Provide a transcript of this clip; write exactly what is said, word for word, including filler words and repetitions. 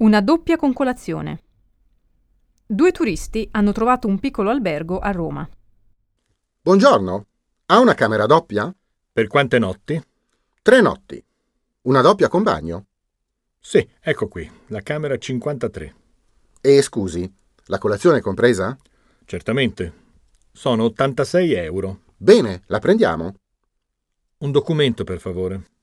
Una doppia con colazione. Due turisti hanno trovato un piccolo albergo a Roma. Buongiorno, ha una camera doppia? Per quante notti? Tre notti. Una doppia con bagno? Sì, ecco qui, la camera cinquantatré. E scusi, la colazione è compresa? Certamente. Sono ottantasei euro. Bene, la prendiamo. Un documento, per favore.